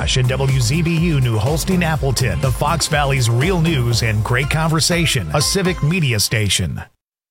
Rush and WZBU New Holstein Appleton, the Fox Valley's real news and great conversation, a civic media station.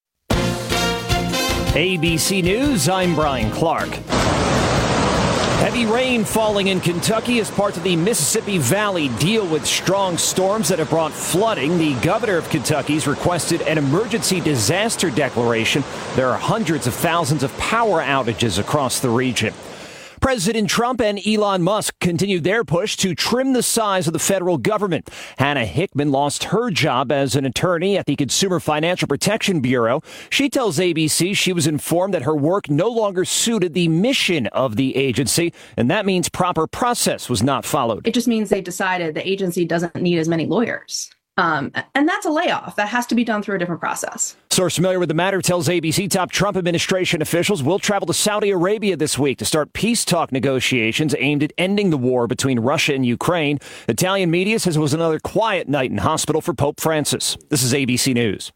ABC News, I'm Brian Clark. Heavy rain falling in Kentucky as part of the Mississippi Valley deal with strong storms that have brought flooding. The governor of Kentucky's requested an emergency disaster declaration. There are hundreds of thousands of power outages across the region. President Trump and Elon Musk continued their push to trim the size of the federal government. Hannah Hickman lost her job as an attorney at the Consumer Financial Protection Bureau. She tells ABC she was informed that her work no longer suited the mission of the agency, and that means proper process was not followed. It just means they decided the agency doesn't need as many lawyers. And that's a layoff. That has to be done through a different process. Source familiar with the matter tells ABC top Trump administration officials will travel to Saudi Arabia this week to start peace talk negotiations aimed at ending the war between Russia and Ukraine. Italian media says it was another quiet night in hospital for Pope Francis. This is ABC News.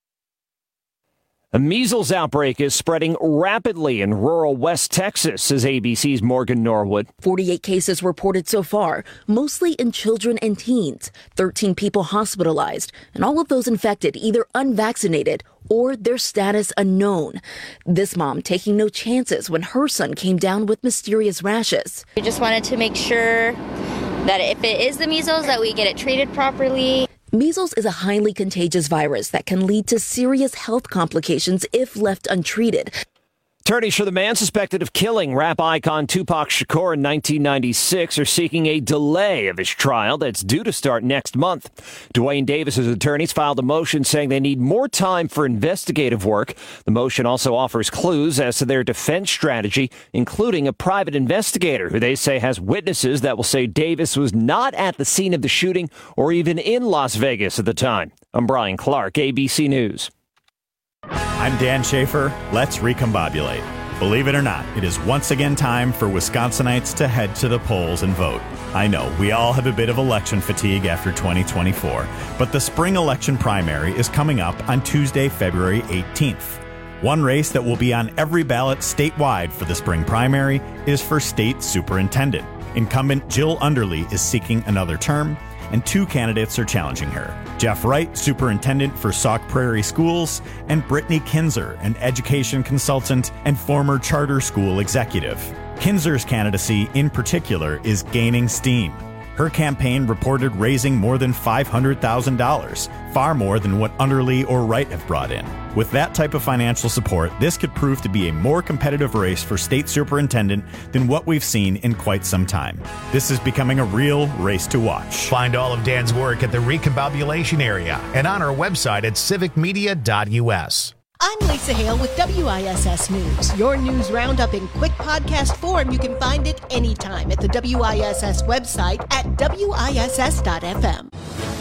A measles outbreak is spreading rapidly in rural West Texas, says ABC's Morgan Norwood. 48 cases reported so far, mostly in children and teens. 13 people hospitalized, and all of those infected either unvaccinated or their status unknown. This mom taking no chances when her son came down with mysterious rashes. We just wanted to make sure that if it is the measles, that we get it treated properly. Measles is a highly contagious virus that can lead to serious health complications if left untreated. Attorneys for the man suspected of killing rap icon Tupac Shakur in 1996 are seeking a delay of his trial that's due to start next month. Dwayne Davis's attorneys filed a motion saying they need more time for investigative work. The motion also offers clues as to their defense strategy, including a private investigator who they say has witnesses that will say Davis was not at the scene of the shooting or even in Las Vegas at the time. I'm Brian Clark, ABC News. I'm Dan Schaefer. Let's recombobulate. Believe it or not, it is once again time for Wisconsinites to head to the polls and vote. I know, we all have a bit of election fatigue after 2024, but the spring election primary is coming up on Tuesday, February 18th. One race that will be on every ballot statewide for the spring primary is for state superintendent. Incumbent Jill Underly is seeking another term, and two candidates are challenging her. Jeff Wright, superintendent for Sauk Prairie Schools, and Brittany Kinzer, an education consultant and former charter school executive. Kinzer's candidacy, in particular, is gaining steam. Her campaign reported raising more than $500,000, far more than what Underly or Wright have brought in. With that type of financial support, this could prove to be a more competitive race for state superintendent than what we've seen in quite some time. This is becoming a real race to watch. Find all of Dan's work at the Recombobulation area and on our website at civicmedia.us. I'm Lisa Hale with WISS News. Your news roundup in quick podcast form. You can find it anytime at the WISS website at WISS.fm.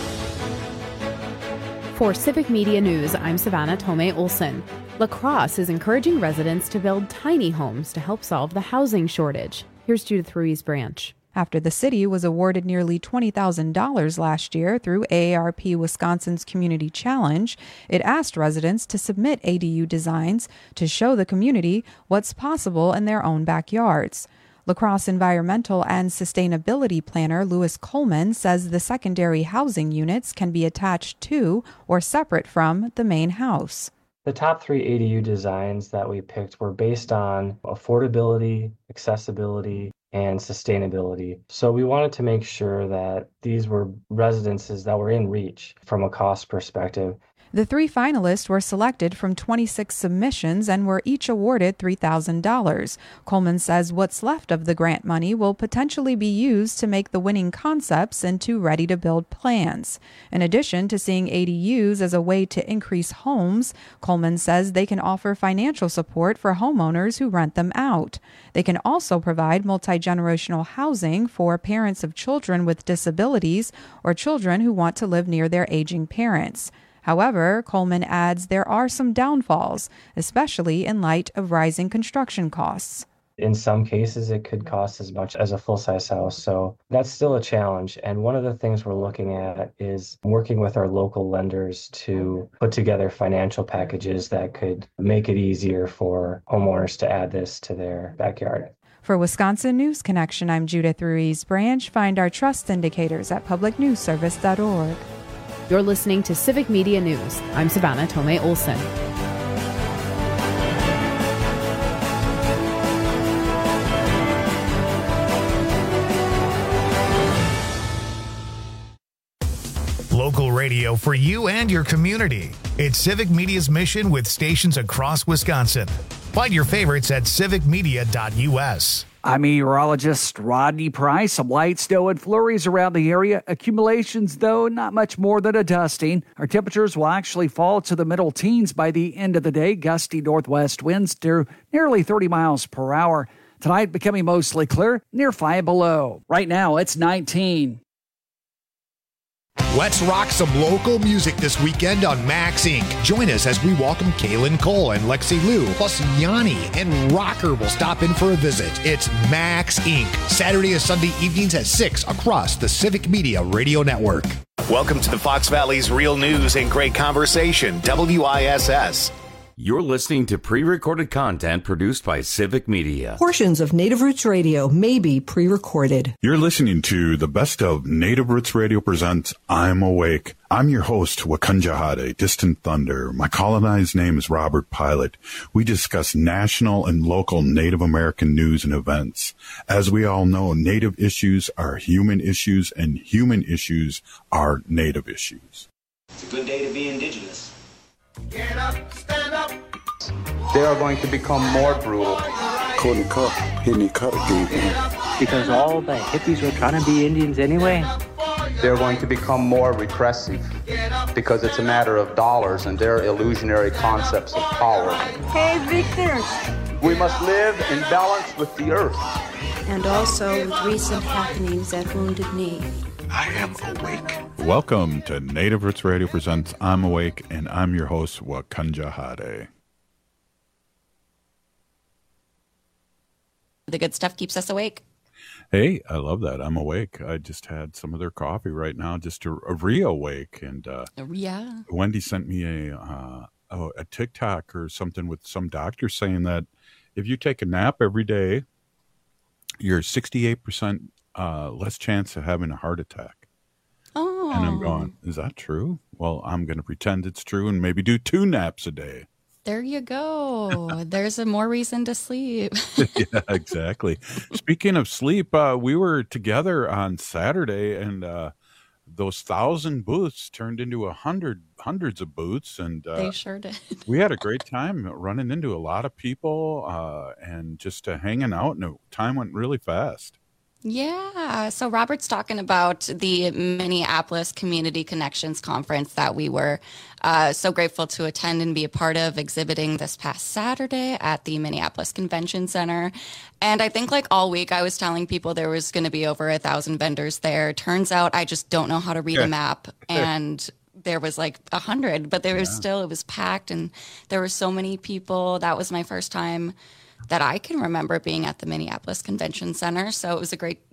For Civic Media News, I'm Savannah Tomei Olson. La Crosse is encouraging residents to build tiny homes to help solve the housing shortage. Here's Judith Ruiz Branch. After the city was awarded nearly $20,000 last year through AARP Wisconsin's Community Challenge, it asked residents to submit ADU designs to show the community what's possible in their own backyards. La Crosse environmental and sustainability planner Louis Coleman says the secondary housing units can be attached to or separate from the main house. The top 3 ADU designs that we picked were based on affordability, accessibility, and sustainability. So we wanted to make sure that these were residences that were in reach from a cost perspective. The 3 finalists were selected from 26 submissions and were each awarded $3,000. Coleman says what's left of the grant money will potentially be used to make the winning concepts into ready-to-build plans. In addition to seeing ADUs as a way to increase homes, Coleman says they can offer financial support for homeowners who rent them out. They can also provide multi-generational housing for parents of children with disabilities or children who want to live near their aging parents. However, Coleman adds there are some downfalls, especially in light of rising construction costs. In some cases, it could cost as much as a full-size house, so that's still a challenge. And one of the things we're looking at is working with our local lenders to put together financial packages that could make it easier for homeowners to add this to their backyard. For Wisconsin News Connection, I'm Judith Ruiz Branch. Find our trust indicators at publicnewsservice.org. You're listening to Civic Media News. I'm Savannah Tomei Olson. Local radio for you and your community. It's Civic Media's mission with stations across Wisconsin. Find your favorites at civicmedia.us. I'm meteorologist Rodney Price. Some light snow and flurries around the area. Accumulations, though, not much more than a dusting. Our temperatures will actually fall to the middle teens by the end of the day. Gusty northwest winds to nearly 30 miles per hour. Tonight becoming mostly clear, near 5 below. Right now, it's 19. Let's rock some local music this weekend on Max Inc. Join us as we welcome Kaylin Cole and Lexi Liu, plus Yanni and Rocker will stop in for a visit. It's Max Inc. Saturday and Sunday evenings at 6 across the Civic Media Radio Network. Welcome to the Fox Valley's Real News and Great Conversation, WISS. You're listening to pre-recorded content produced by Civic Media. Portions of Native Roots Radio may be pre-recorded. You're listening to the best of Native Roots Radio presents I'm Awake. I'm your host, Wakanja Hade, Distant Thunder. My colonized name is Robert Pilot. We discuss national and local Native American news and events. As we all know, Native issues are human issues, and human issues are Native issues. It's a good day to be Indigenous. Get up, stand up. They are going to become more brutal. Because all the hippies were trying to be Indians anyway. They're going to become more repressive because it's a matter of dollars and their illusionary concepts of power. Hey, Victor. We must live in balance with the earth. And also with recent happenings at Wounded Knee. I am awake. Welcome to Native Roots Radio presents I'm Awake, and I'm your host, Wakanja Hade. The good stuff keeps us awake. Hey, I love that. I'm awake. I just had some of their coffee right now just to reawake. And yeah. Wendy sent me a TikTok or something with some doctor saying that if you take a nap every day, you're 68% less chance of having a heart attack. Oh. And I'm going, is that true? Well, I'm going to pretend it's true and maybe do 2 naps a day. There you go. There's a more reason to sleep. Yeah, exactly. Speaking of sleep, we were together on Saturday, and those 1,000 booths turned into hundreds of booths, and they sure did. We had a great time running into a lot of people and just hanging out, and time went really fast. Yeah. So Robert's talking about the Minneapolis Community Connections Conference that we were so grateful to attend and be a part of, exhibiting this past Saturday at the Minneapolis Convention Center. And I think like all week I was telling people there was going to be over 1,000 vendors there. Turns out I just don't know how to read a map. And there was like 100, but there was still, it was packed and there were so many people. That was my first time that I can remember being at the Minneapolis Convention Center. So it was a great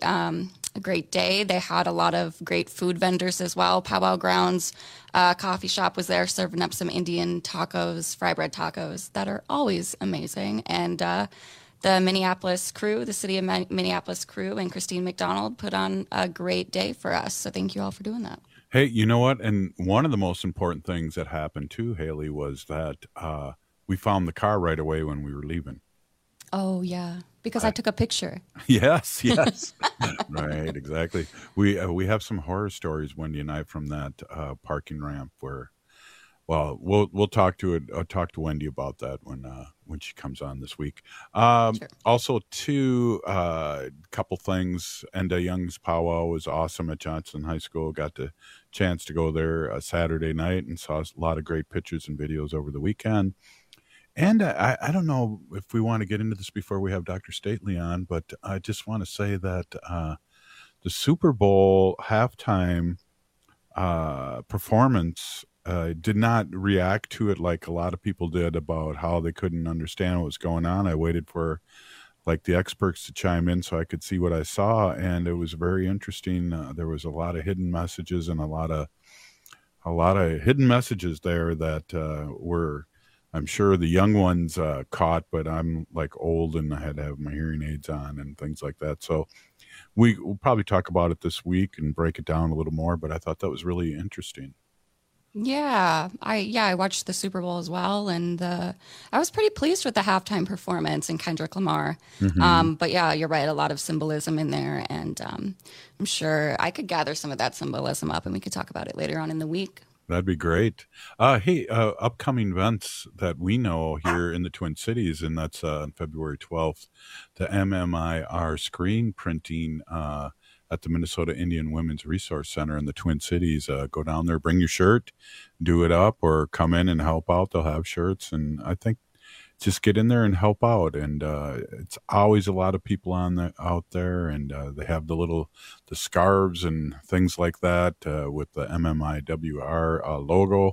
day. They had a lot of great food vendors as well. Powwow Grounds coffee shop was there serving up some Indian tacos, fry bread tacos that are always amazing. And the Minneapolis crew, the city of Minneapolis crew, and Christine McDonald put on a great day for us. So thank you all for doing that. Hey, you know what? And one of the most important things that happened too, Haley, was that we found the car right away when we were leaving. Oh, yeah. Because I took a picture. Yes. Right, exactly. We have some horror stories, Wendy and I, from that parking ramp where, well, we'll talk to Wendy about that when she comes on this week. Sure. Also, too, couple things. Enda Young's powwow was awesome at Johnson High School. Got the chance to go there Saturday night and saw a lot of great pictures and videos over the weekend. And I don't know if we want to get into this before we have Dr. Stately on, but I just want to say that the Super Bowl halftime performance did not react to it like a lot of people did about how they couldn't understand what was going on. I waited for like the experts to chime in so I could see what I saw, and it was very interesting. There was a lot of hidden messages and a lot of hidden messages there that were I'm sure the young ones caught, but I'm like old and I had to have my hearing aids on and things like that. So we'll probably talk about it this week and break it down a little more, but I thought that was really interesting. Yeah, I watched the Super Bowl as well, and I was pretty pleased with the halftime performance in Kendrick Lamar. But yeah, you're right, a lot of symbolism in there, and I'm sure I could gather some of that symbolism up, and we could talk about it later on in the week. That'd be great. Hey, upcoming events that we know here in the Twin Cities, and that's on February 12th, the MMIR screen printing at the Minnesota Indian Women's Resource Center in the Twin Cities. Go down there, bring your shirt, do it up, or come in and help out. They'll have shirts, and I think just get in there and help out. And it's always a lot of people out there, and they have the scarves and things like that with the MMIWR logo.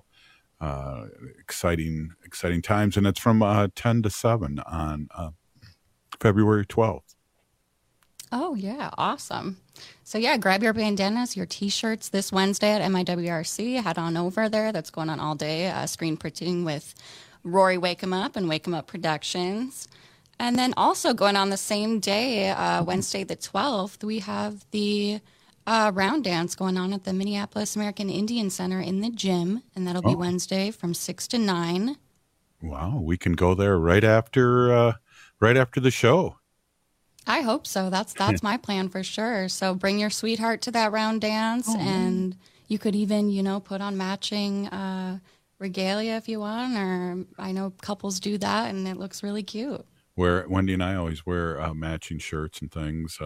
Exciting times, and it's from 10 to 7 on February 12th. Oh, yeah. Awesome. So, yeah, grab your bandanas, your T-shirts this Wednesday at MIWRC. Head on over there. That's going on all day. Screen printing with Rory Wake 'em Up and Wake 'em Up Productions. And then also going on the same day, Wednesday the 12th, we have the round dance going on at the Minneapolis American Indian Center in the gym. And that'll be Wednesday from 6 to 9. Wow. We can go there right after the show. I hope so. That's my plan for sure. So bring your sweetheart to that round dance, and you could even, put on matching regalia if you want, or I know couples do that, and it looks really cute. Wendy and I always wear matching shirts and things.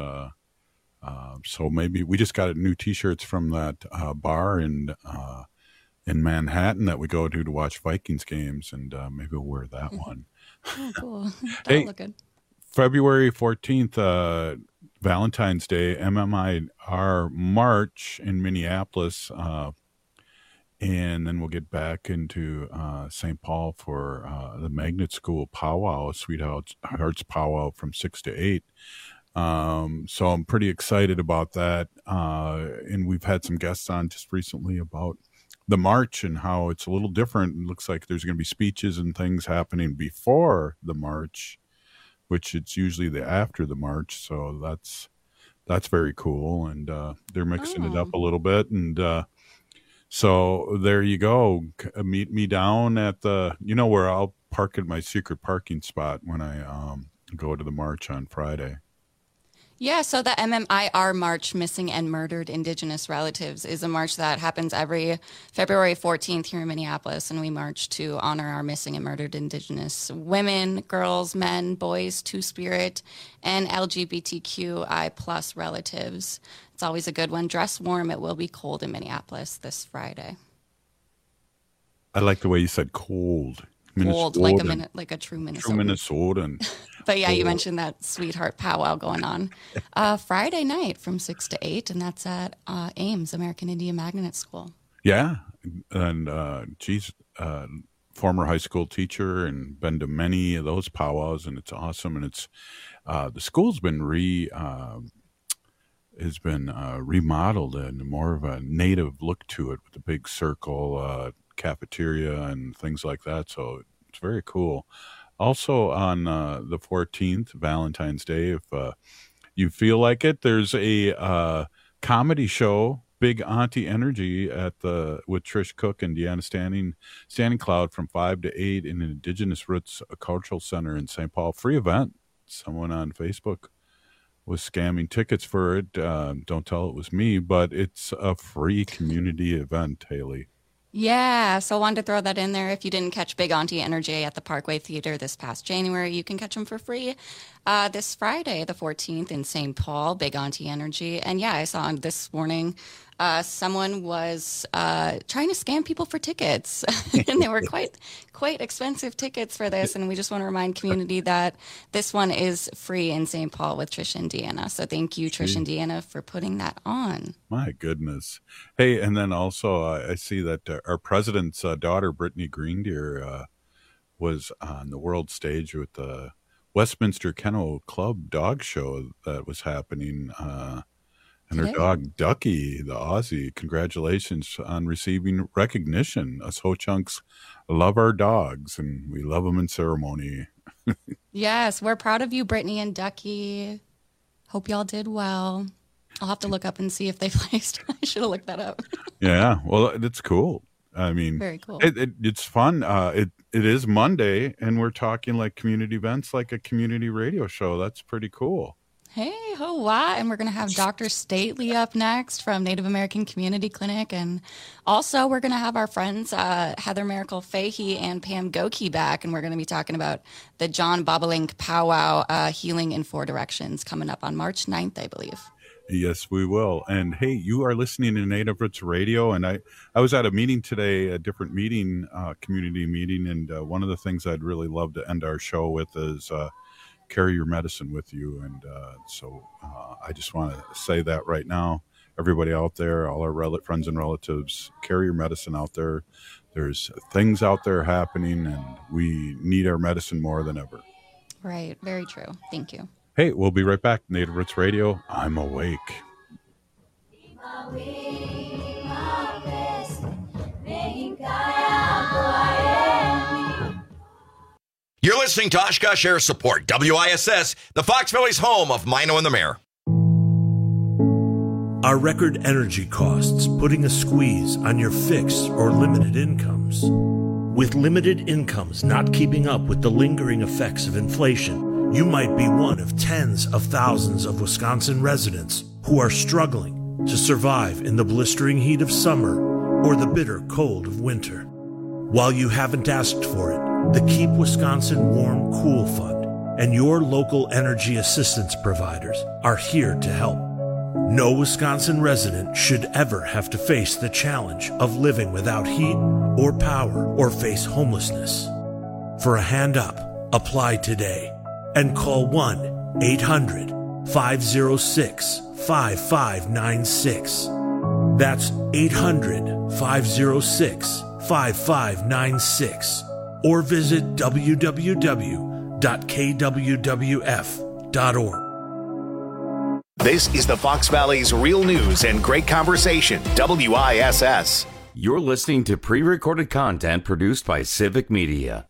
So maybe we just got new T-shirts from that bar in Manhattan that we go to watch Vikings games, and maybe we'll wear that one. Oh, cool. That'll look good. February 14th, Valentine's Day, MMIR March in Minneapolis. And then we'll get back into St. Paul for the Magnet School Powwow, Sweethearts Powwow from 6 to 8. So I'm pretty excited about that. And we've had some guests on just recently about the march and how it's a little different. It looks like there's going to be speeches and things happening before the march, which it's usually after the march. So that's very cool. And they're mixing it up a little bit. And so there you go. Meet me down at where I'll park at my secret parking spot when I go to the march on Friday. Yeah, so the MMIR March, Missing and Murdered Indigenous Relatives, is a march that happens every February 14th here in Minneapolis, and we march to honor our missing and murdered Indigenous women, girls, men, boys, Two-Spirit, and LGBTQI plus relatives. It's always a good one. Dress warm. It will be cold in Minneapolis this Friday. I like the way you said cold. Cold, like a true Minnesotan. True Minnesotan. But yeah, you mentioned that sweetheart powwow going on Friday night from 6 to 8, and that's at Ames, American Indian Magnet School. Yeah, and former high school teacher and been to many of those powwows, and it's awesome. And it's the school's been remodeled and more of a native look to it with the big circle cafeteria and things like that. So it's very cool. Also on the 14th, Valentine's Day, if you feel like it, there's a comedy show, Big Auntie Energy with Trish Cook and Deanna Standing Cloud from 5 to 8 in an Indigenous Roots Cultural Center in St. Paul. Free event. Someone on Facebook was scamming tickets for it. Don't tell it was me, but it's a free community event, Haley. Yeah, so I wanted to throw that in there. If you didn't catch Big Auntie Energy at the Parkway Theater this past January, you can catch them for free this Friday, the 14th in St. Paul, Big Auntie Energy. And yeah, I saw this morning someone was trying to scam people for tickets, and they were quite expensive tickets for this. And we just want to remind community that this one is free in St. Paul with Trish and Deanna. So thank you, Trish and Deanna, for putting that on. My goodness. Hey, and then also I see that our president's daughter, Brittany Greendeer, was on the world stage with the Westminster Kennel Club dog show that was happening And her dog, Ducky, the Aussie. Congratulations on receiving recognition. Us Ho-Chunks love our dogs, and we love them in ceremony. Yes, we're proud of you, Brittany and Ducky. Hope y'all did well. I'll have to look up and see if they placed. I should have looked that up. Yeah, well, it's cool. I mean, very cool. It's fun. It is Monday, and we're talking like community events, like a community radio show. That's pretty cool. Hey, ho, why? And we're going to have Dr. Stately up next from Native American Community Clinic. And also we're going to have our friends Heather Miracle Fahey and Pam Goki back. And we're going to be talking about the John Bobolink Powwow Healing in 4 Directions coming up on March 9th, I believe. Yes, we will. And hey, you are listening to Native Roots Radio. And I was at a meeting today, a different meeting, community meeting. And one of the things I'd really love to end our show with is carry your medicine with you. And so I just want to say that right now, everybody out there, all our friends and relatives, carry your medicine out there. There's things out there happening, and we need our medicine more than ever. Right. Very true. Thank you. Hey, we'll be right back. Native Roots Radio. I'm awake. You're listening to Oshkosh Air Support, WISS, the Fox Valley's home of Mino and the Mayor. Are record energy costs putting a squeeze on your fixed or limited incomes? With limited incomes not keeping up with the lingering effects of inflation, you might be one of tens of thousands of Wisconsin residents who are struggling to survive in the blistering heat of summer or the bitter cold of winter. While you haven't asked for it, the Keep Wisconsin Warm Cool Fund and your local energy assistance providers are here to help. No Wisconsin resident should ever have to face the challenge of living without heat or power or face homelessness. For a hand up, apply today and call 1-800-506-5596. That's 800-506-5596. Or visit www.kwwf.org. This is the Fox Valley's real news and great conversation, WISS. You're listening to pre-recorded content produced by Civic Media.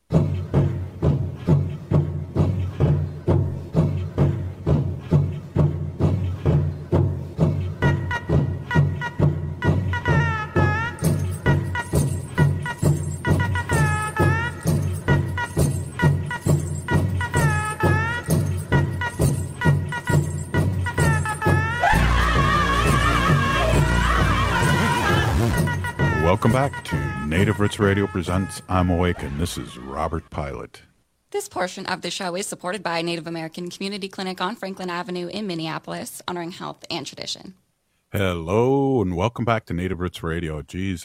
Welcome back to Native Roots Radio presents I'm Awake, and this is Robert Pilot. This portion of the show is supported by Native American Community Clinic on Franklin Avenue in Minneapolis, honoring health and tradition. Hello, and welcome back to Native Roots Radio. Geez,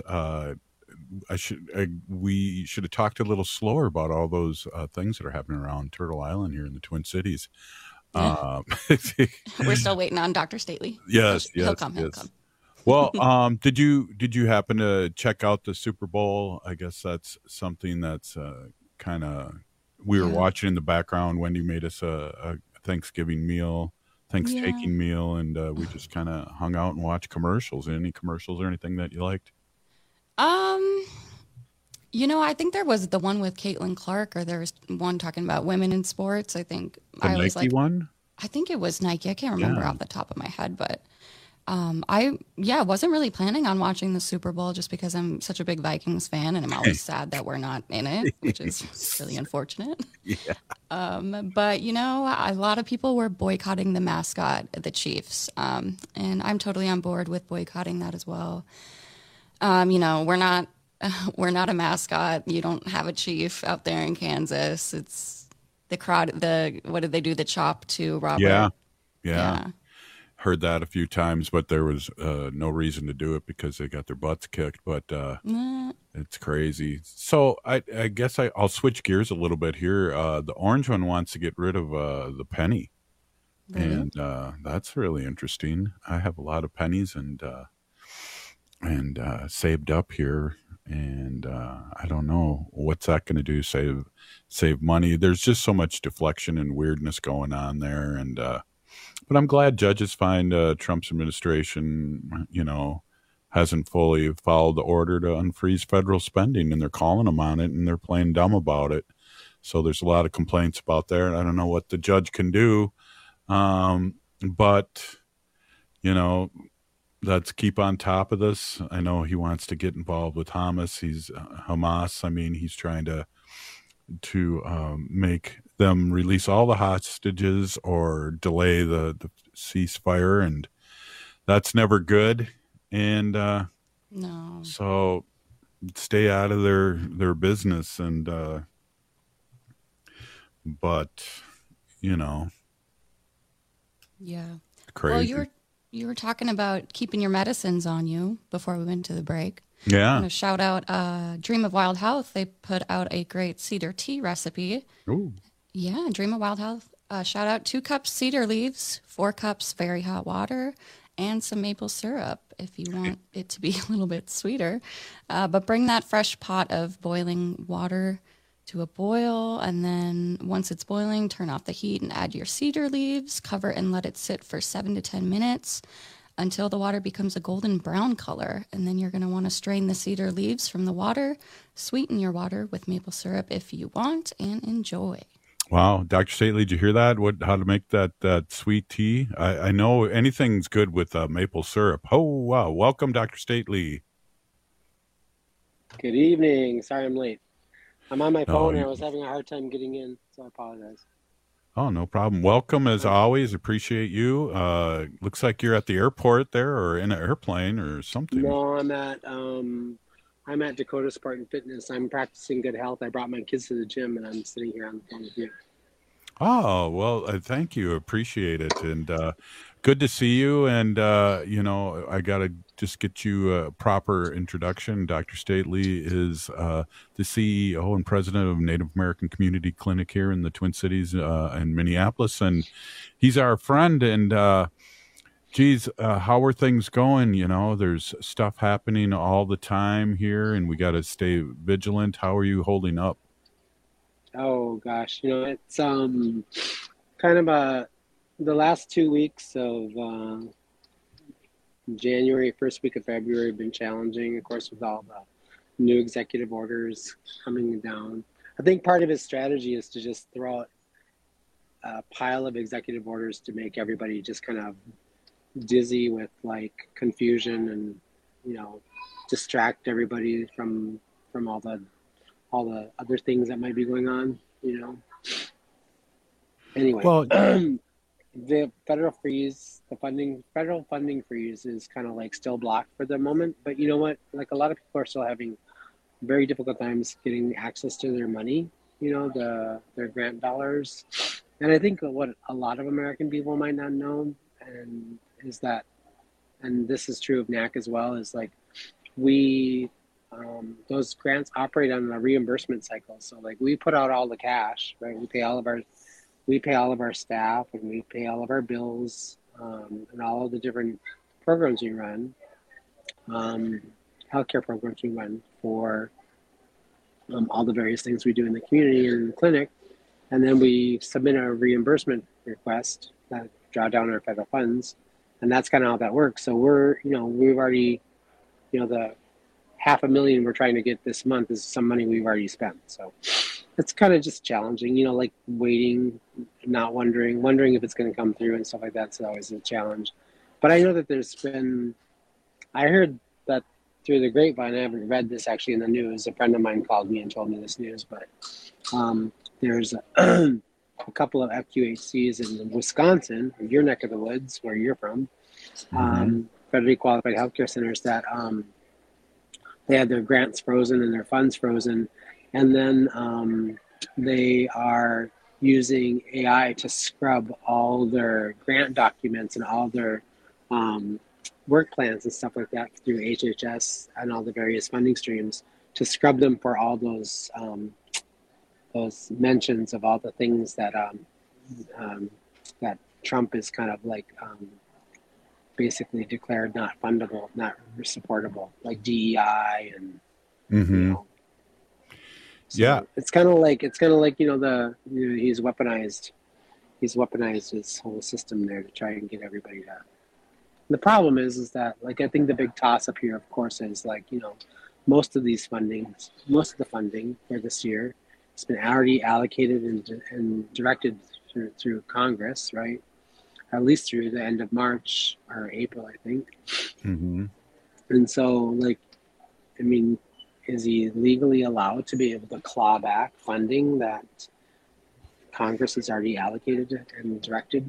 we should have talked a little slower about all those things that are happening around Turtle Island here in the Twin Cities. We're still waiting on Dr. Stately. Yes, He'll come. Well, did you happen to check out the Super Bowl? I guess that's something that's kind of we were watching in the background. Wendy made us a Thanksgiving meal, Thanksgiving meal, and we just kind of hung out and watched commercials. Any commercials or anything that you liked? I think there was the one with Caitlin Clark, or there was one talking about women in sports. I think the Nike one. I think it was Nike. I can't remember off the top of my head, but. I wasn't really planning on watching the Super Bowl just because I'm such a big Vikings fan, and I'm always sad that we're not in it, which is really unfortunate. Yeah. But a lot of people were boycotting the mascot, the Chiefs, and I'm totally on board with boycotting that as well. We're not a mascot. You don't have a chief out there in Kansas. It's the crowd. What did they do? The chop to Robert. Yeah. Heard that a few times, but there was no reason to do it because they got their butts kicked. But it's crazy. So I guess I'll switch gears a little bit here. The orange one wants to get rid of the penny, and that's really interesting. I have a lot of pennies and saved up here, and I don't know what's that going to do. Save money. There's just so much deflection and weirdness going on there, and But I'm glad judges find Trump's administration, hasn't fully followed the order to unfreeze federal spending, and they're calling them on it, and they're playing dumb about it. So there's a lot of complaints about there. I don't know what the judge can do, but let's keep on top of this. I know he wants to get involved with Hamas. Hamas. I mean, he's trying to make them release all the hostages or delay the ceasefire, and that's never good. And no, so stay out of their business. And but yeah. Crazy. Well, you were talking about keeping your medicines on you before we went to the break. Yeah. I'm going to shout out Dream of Wild Health. They put out a great cedar tea recipe. Ooh. Yeah, Dream of Wild Health. Shout out 2 cups cedar leaves, 4 cups very hot water, and some maple syrup if you want it to be a little bit sweeter. But bring that fresh pot of boiling water to a boil, and then once it's boiling, turn off the heat and add your cedar leaves, cover and let it sit for 7 to 10 minutes until the water becomes a golden brown color. And then you're going to want to strain the cedar leaves from the water, sweeten your water with maple syrup if you want, and enjoy. Wow. Dr. Stately, did you hear that? How to make that sweet tea? I know anything's good with maple syrup. Oh, wow. Welcome, Dr. Stately. Good evening. Sorry I'm late. I'm on my phone and I was having a hard time getting in, so I apologize. Oh, no problem. Welcome, as always. Appreciate you. Looks like you're at the airport there, or in an airplane or something. No, I'm at Dakota Sport and Fitness. I'm practicing good health. I brought my kids to the gym, and I'm sitting here on the phone with you. Oh, well, thank you. Appreciate it. And good to see you. And, I got to just get you a proper introduction. Dr. Stately is the CEO and president of Native American Community Clinic here in the Twin Cities in Minneapolis. And he's our friend. And, how are things going? There's stuff happening all the time here, and we got to stay vigilant. How are you holding up? Oh gosh, it's kind of the last 2 weeks of January, first week of February have been challenging, of course, with all the new executive orders coming down. I think part of his strategy is to just throw out a pile of executive orders to make everybody just kind of dizzy with like confusion and distract everybody from all the other things that might be going on. Anyway, well, the federal funding freeze is kind of like still blocked for the moment. But you know what? Like a lot of people are still having very difficult times getting access to their money. Their grant dollars. And I think what a lot of American people might not know is that, and this is true of NAC as well, is like those grants operate on a reimbursement cycle. So like we put out all the cash, right? We pay all of our staff, and we pay all of our bills, and all of the different programs we run, healthcare programs we run for all the various things we do in the community and in the clinic. And then we submit a reimbursement request that draw down our federal funds. And that's kind of how that works. So we've already, the $500,000 we're trying to get this month is some money we've already spent. So it's kind of just challenging, like waiting, not wondering if it's going to come through and stuff like that. So always a challenge. But I know that I heard that through the grapevine. I haven't read this actually in the news. A friend of mine called me and told me this news, but there's a couple of FQHCs in Wisconsin, your neck of the woods, where you're from, federally qualified healthcare centers that they had their grants frozen and their funds frozen. And then they are using AI to scrub all their grant documents and all their work plans and stuff like that through HHS and all the various funding streams to scrub them for all those mentions of all the things that that Trump is kind of like basically declared not fundable, not supportable, like DEI and So yeah, it's kind of like he's weaponized he's weaponized his whole system there to try and get everybody to. The problem is that, like, I think the big toss up here, of course, is like, most of the funding for this year has been already allocated and directed through Congress, right? At least through the end of March or April, I think. Mm-hmm. And so, like, I mean, is he legally allowed to be able to claw back funding that Congress has already allocated and directed?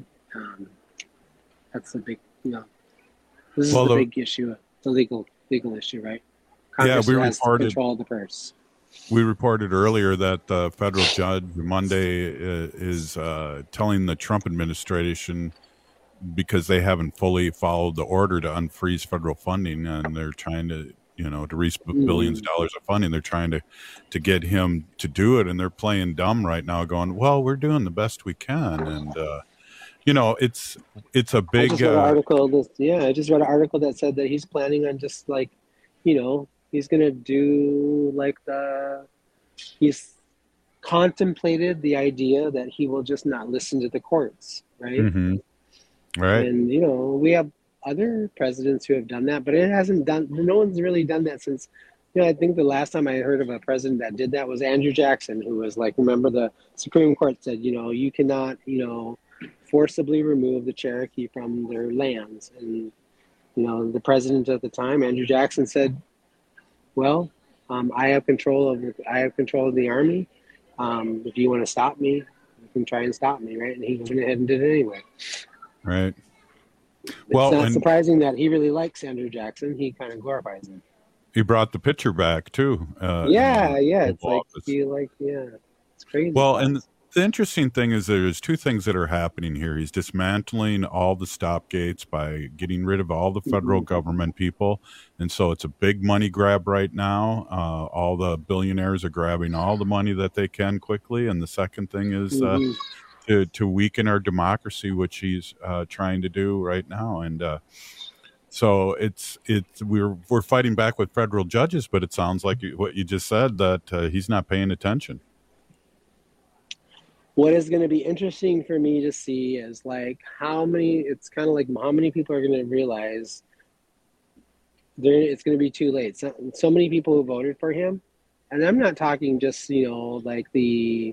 That's the big, this is the big issue, the legal issue, right? Congress has control of the purse. We reported earlier that the federal judge Monday is telling the Trump administration, because they haven't fully followed the order to unfreeze federal funding, and they're trying to, to reach billions of dollars of funding. They're trying to get him to do it, and they're playing dumb right now, going, well, we're doing the best we can. And, it's a big... I just read an article that said that he's planning on just like, he's going to do like he's contemplated the idea that he will just not listen to the courts, right? Mm-hmm. Right. And, we have other presidents who have done that, but no one's really done that since, I think the last time I heard of a president that did that was Andrew Jackson, who was like, remember the Supreme Court said, you cannot, forcibly remove the Cherokee from their lands. And, the president at the time, Andrew Jackson, said, well, I have control of the army. If you want to stop me, you can try and stop me, right? And he went ahead and did it anyway. Right. It's not surprising that he really likes Andrew Jackson. He kind of glorifies him. He brought the picture back too. It's like it's crazy. Well, and the interesting thing is there's two things that are happening here. He's dismantling all the stop gates by getting rid of all the federal government people. And so it's a big money grab right now. All the billionaires are grabbing all the money that they can quickly. And the second thing is to weaken our democracy, which he's trying to do right now. And so we're fighting back with federal judges, but it sounds like what you just said, that he's not paying attention. What is going to be interesting for me to see is like how many people are going to realize it's going to be too late. So many people who voted for him, and I'm not talking just, like the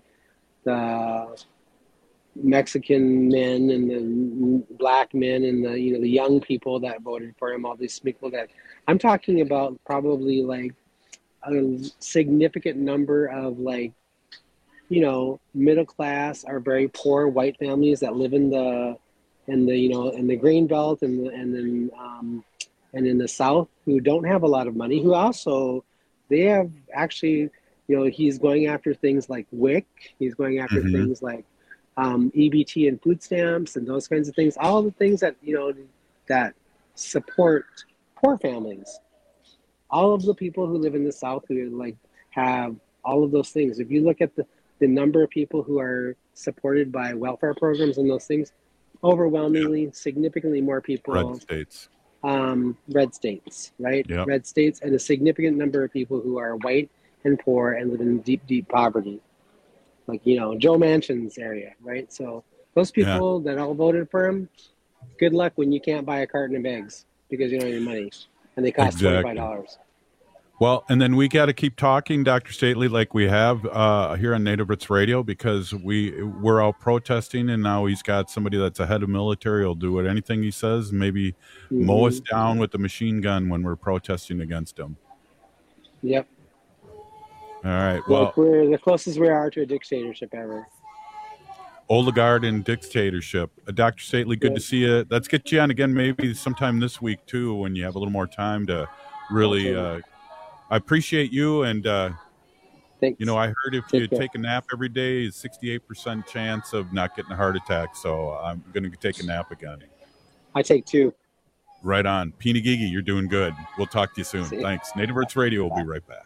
Mexican men and the black men and the young people that voted for him, all these people that I'm talking about, probably like a significant number of like, middle class or very poor white families that live in the grain belt and in the South, who don't have a lot of money, who also, they have actually, he's going after things like WIC, he's going after things like EBT and food stamps and those kinds of things, all the things that, that support poor families. All of the people who live in the South who like have all of those things. If you look at the number of people who are supported by welfare programs and those things, overwhelmingly, significantly more people. Red states, right? Yep. Red states, and a significant number of people who are white and poor and live in deep, deep poverty. Like, Joe Manchin's area, right? So those people that all voted for him, good luck when you can't buy a carton of eggs because you don't have any money and they cost $25. Well, and then we got to keep talking, Dr. Stately, like we have here on Native Roots Radio, because we're out protesting, and now he's got somebody that's a head of military will do anything he says, maybe mow us down with the machine gun when we're protesting against him. Yep. All right. Well, we're the closest we are to a dictatorship ever. Oligarch and dictatorship. Dr. Stately, good to see you. Let's get you on again maybe sometime this week, too, when you have a little more time to really... I appreciate you, and thanks. I heard if you take a nap every day, is 68% chance of not getting a heart attack. So I'm going to take a nap again. I take 2. Right on, Pinagigi, you're doing good. We'll talk to you soon. Thanks. Native Roots Radio will be right back.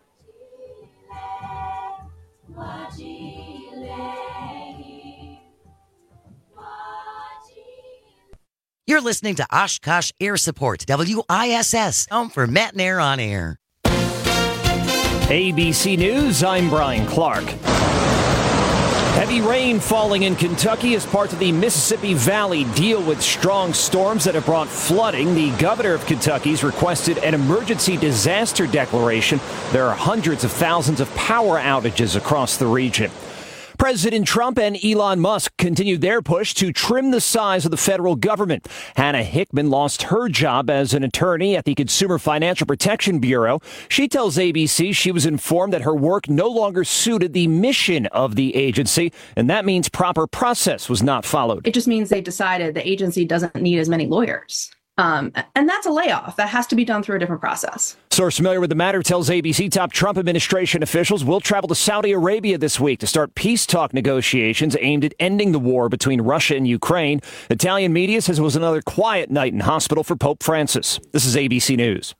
You're listening to Oshkosh Air Support, WISS, home for Matt and Air on Air. ABC News, I'm Brian Clark. Heavy rain falling in Kentucky as part of the Mississippi Valley deal with strong storms that have brought flooding. The governor of Kentucky's requested an emergency disaster declaration. There are hundreds of thousands of power outages across the region. President Trump and Elon Musk continued their push to trim the size of the federal government. Hannah Hickman lost her job as an attorney at the Consumer Financial Protection Bureau. She tells ABC she was informed that her work no longer suited the mission of the agency, and that means proper process was not followed. It just means they decided the agency doesn't need as many lawyers. And that's a layoff. That has to be done through a different process. Source familiar with the matter tells ABC top Trump administration officials will travel to Saudi Arabia this week to start peace talk negotiations aimed at ending the war between Russia and Ukraine. Italian media says it was another quiet night in hospital for Pope Francis. This is ABC News.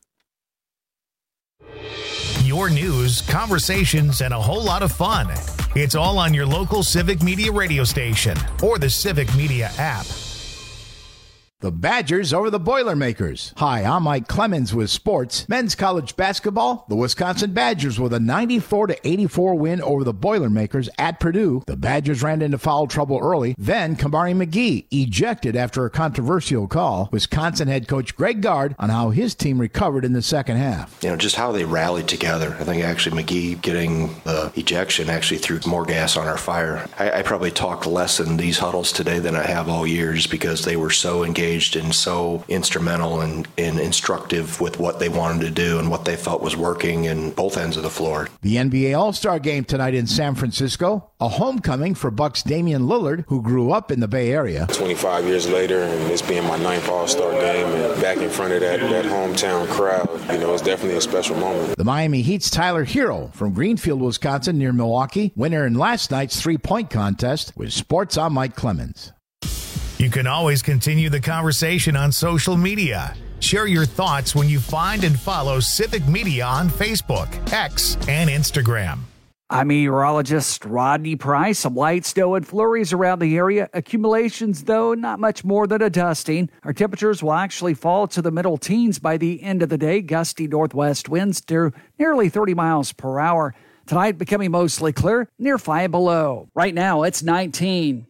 Your news, conversations, and a whole lot of fun. It's all on your local Civic Media radio station or the Civic Media app. The Badgers over the Boilermakers. Hi, I'm Mike Clemens with sports. Men's college basketball, the Wisconsin Badgers with a 94-84 win over the Boilermakers at Purdue. The Badgers ran into foul trouble early. Then Kamari McGee ejected after a controversial call. Wisconsin head coach Greg Gard on how his team recovered in the second half. Just how they rallied together. I think actually McGee getting the ejection actually threw more gas on our fire. I probably talked less in these huddles today than I have all year just because they were so engaged and so instrumental and instructive with what they wanted to do and what they felt was working in both ends of the floor. The NBA All-Star Game tonight in San Francisco, a homecoming for Bucks Damian Lillard, who grew up in the Bay Area. 25 years later, and this being my 9th All-Star Game, and back in front of that hometown crowd, it's definitely a special moment. The Miami Heat's Tyler Hero from Greenfield, Wisconsin, near Milwaukee, winner in last night's three-point contest. With sports, I'm Mike Clemens. You can always continue the conversation on social media. Share your thoughts when you find and follow Civic Media on Facebook, X, and Instagram. I'm meteorologist Rodney Price. Some light snow and flurries around the area. Accumulations, though, not much more than a dusting. Our temperatures will actually fall to the middle teens by the end of the day. Gusty northwest winds to nearly 30 miles per hour. Tonight becoming mostly clear, near 5 below. Right now, it's 19.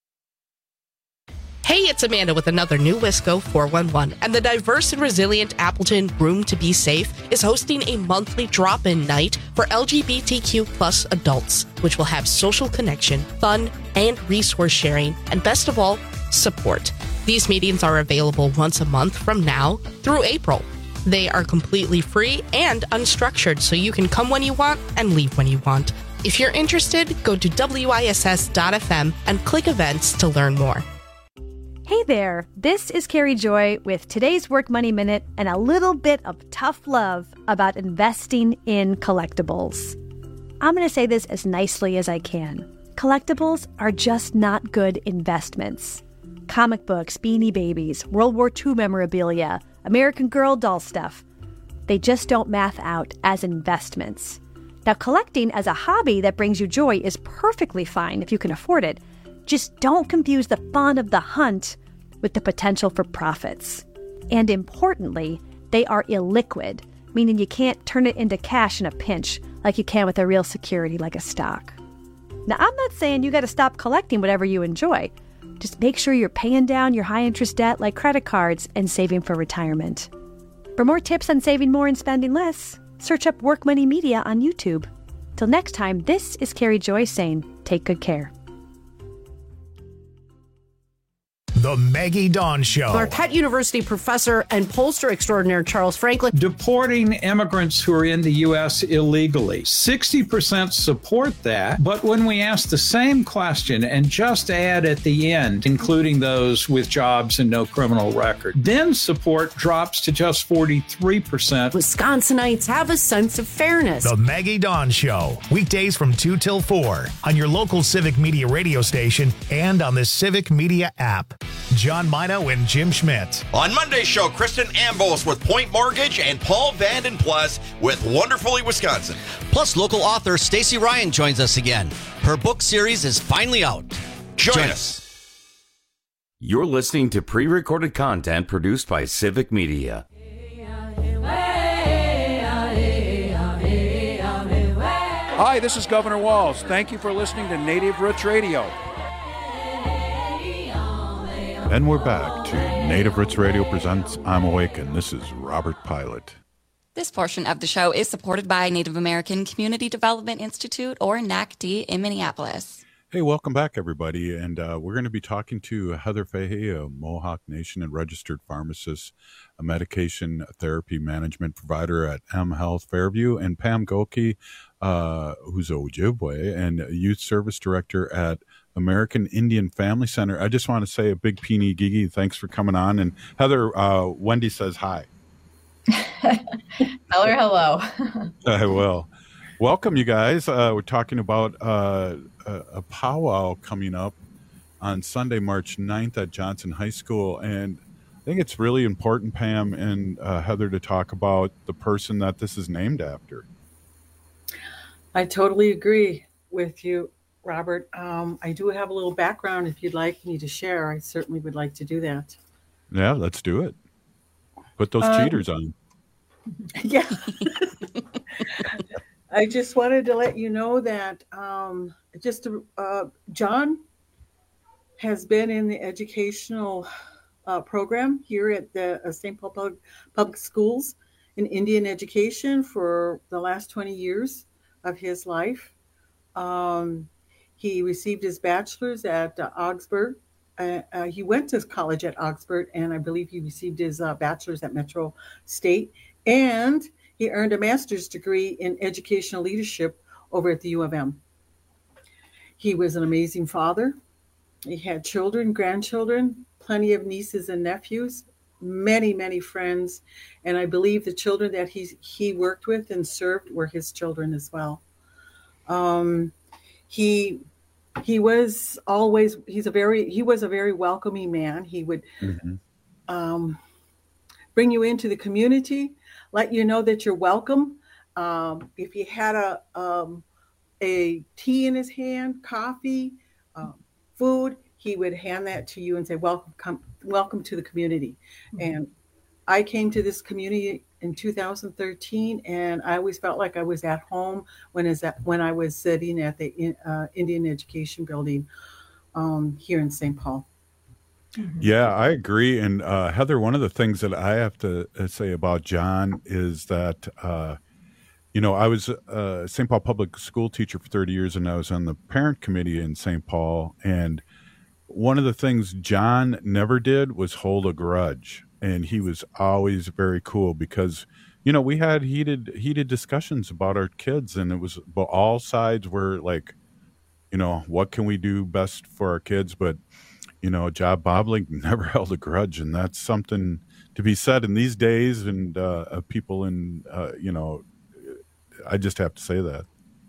Hey, it's Amanda with another new Wisco 411, and the diverse and resilient Appleton Room to Be Safe is hosting a monthly drop-in night for LGBTQ plus adults, which will have social connection, fun, and resource sharing, and best of all, support. These meetings are available once a month from now through April. They are completely free and unstructured, so you can come when you want and leave when you want. If you're interested, go to WISS.FM and click events to learn more. Hey there, this is Carrie Joy with today's Work Money Minute and a little bit of tough love about investing in collectibles. I'm going to say this as nicely as I can. Collectibles are just not good investments. Comic books, Beanie Babies, World War II memorabilia, American Girl doll stuff. They just don't math out as investments. Now, collecting as a hobby that brings you joy is perfectly fine if you can afford it. Just don't confuse the fun of the hunt with the potential for profits. And importantly, they are illiquid, meaning you can't turn it into cash in a pinch like you can with a real security like a stock. Now, I'm not saying you got to stop collecting whatever you enjoy. Just make sure you're paying down your high-interest debt like credit cards and saving for retirement. For more tips on saving more and spending less, search up Work Money Media on YouTube. Till next time, this is Carrie Joy saying, take good care. The Maggie Dawn Show. Marquette University professor and pollster extraordinaire Charles Franklin. Deporting immigrants who are in the U.S. illegally. 60% support that, but when we ask the same question and just add at the end, including those with jobs and no criminal record, then support drops to just 43%. Wisconsinites have a sense of fairness. The Maggie Dawn Show. Weekdays from 2 till 4 on your local Civic Media radio station and on the Civic Media app. John Mino and Jim Schmidt. On Monday's show, Kristen Ambos with Point Mortgage and Paul Vanden Plus with Wonderfully Wisconsin. Plus, local author Stacey Ryan joins us again. Her book series is finally out. Join us. You're listening to pre-recorded content produced by Civic Media. Hi, this is Governor Walz. Thank you for listening to Native Roots Radio. And we're back to Native Roots Radio presents I'm Awakened. This is Robert Pilot. This portion of the show is supported by Native American Community Development Institute, or NACD, in Minneapolis. Hey, welcome back, everybody. And we're going to be talking to Heather Fahey, a Mohawk Nation and registered pharmacist, a medication therapy management provider at mHealth Fairview, and Pam Goki, who's a Ojibwe and a youth service director at American Indian Family Center. I just want to say a big Pini Gigi, thanks for coming on. And Heather, Wendy says hi. Tell her hello. I will. Welcome, you guys. We're talking about a powwow coming up on Sunday, March 9th at Johnson High School. And I think it's really important, Pam and Heather, to talk about the person that this is named after. I totally agree with you, Robert. I do have a little background if you'd like me to share. I certainly would like to do that. Yeah, let's do it. Put those cheaters on. Yeah. I just wanted to let you know that John has been in the educational program here at the St. Paul Public Schools in Indian education for the last 20 years of his life. He received his bachelor's at Augsburg. He went to college at Augsburg, and I believe he received his bachelor's at Metro State. And he earned a master's degree in educational leadership over at the U of M. He was an amazing father. He had children, grandchildren, plenty of nieces and nephews, many, many friends. And I believe the children that he worked with and served were his children as well. He was a very welcoming man. He would bring you into the community, let you know that you're welcome. If he had a tea in his hand, coffee, food, he would hand that to you and say, welcome to the community. And I came to this community in 2013, and I always felt like I was at home when I was sitting at the Indian Education Building here in St. Paul. Yeah, I agree. And Heather, one of the things that I have to say about John is that, I was a St. Paul public school teacher for 30 years, and I was on the parent committee in St. Paul. And one of the things John never did was hold a grudge. And he was always very cool because, we had heated discussions about our kids, and it was, but all sides were like, what can we do best for our kids? But, Job Boblink never held a grudge, and that's something to be said in these days. And people in, I just have to say that.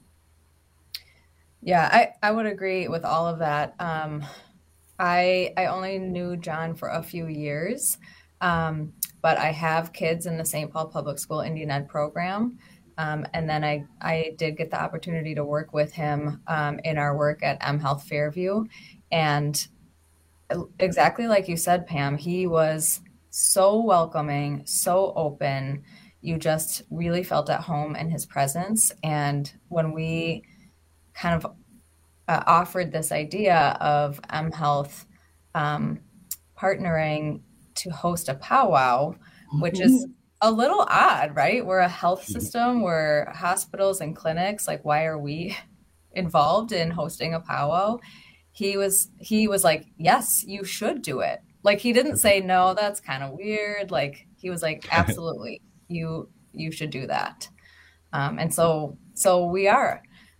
Yeah, I would agree with all of that. I only knew John for a few years. But I have kids in the St. Paul Public School Indian Ed program. And then I did get the opportunity to work with him in our work at mHealth Fairview. And exactly like you said, Pam, he was so welcoming, so open. You just really felt at home in his presence. And when we kind of offered this idea of mHealth partnering to host a powwow, which is a little odd, right? We're a health system, we're hospitals and clinics. Like, why are we involved in hosting a powwow? He was like, yes, you should do it. Like, he didn't say, no, that's kind of weird. Like, he was like, absolutely, you should do that. And so we are,